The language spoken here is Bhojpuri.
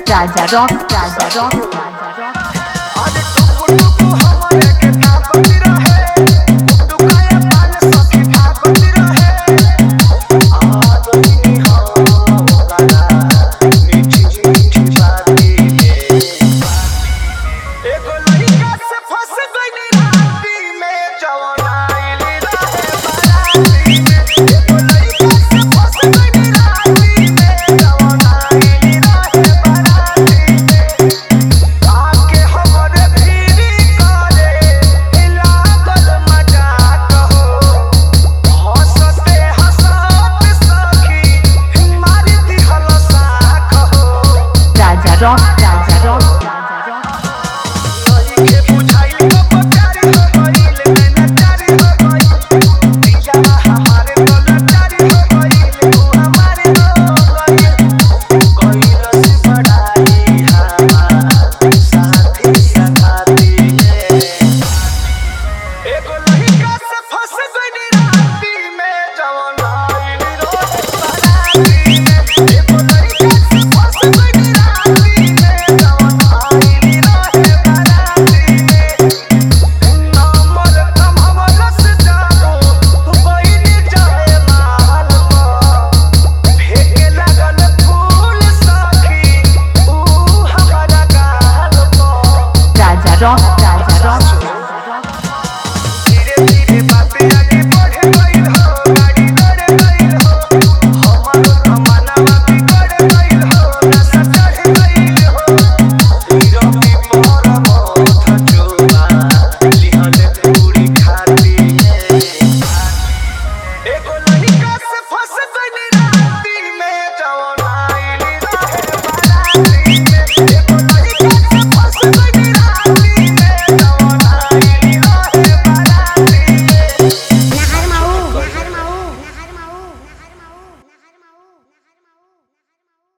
Raja Rock, Raja Rock, Raja Rock. अरे टुकु टुकु हमरे के ताकत रहे टुकाया पान सखी ताकत रहे आदमी हो ओकरा मीठी मीठी बाती में एगो लड़का से फंस गइली राती में जवन आइल रहे बाराती में एगो लड़का से फंस गइली राती में जवन आइल रहे बाराती में आके हमरे भीरी करे लागल मजाक हो हंसते हंसत सखी मारी दिहल साख हो Raja Rock, Raja Rock, Raja Rock. के बुझाइल तो पचारी हो गइल नचारी हो गइल पिया हमारे तो नचारी हो गइल तू हमारे हो गइल कइल से बड़ाई हमार साथी संगाती में एगो लड़का से फंस गइली राती में जवन आइल रोज बाराती में एगो लड़का से फंस गइली राती में जवन आइल रहे बाराती में नंबर कम हमला से जानो तू बहिनी जाए माल पर फेंके लागल फूल सखी ऊ हमारा गाल पर Raja Rock, Raja Rock.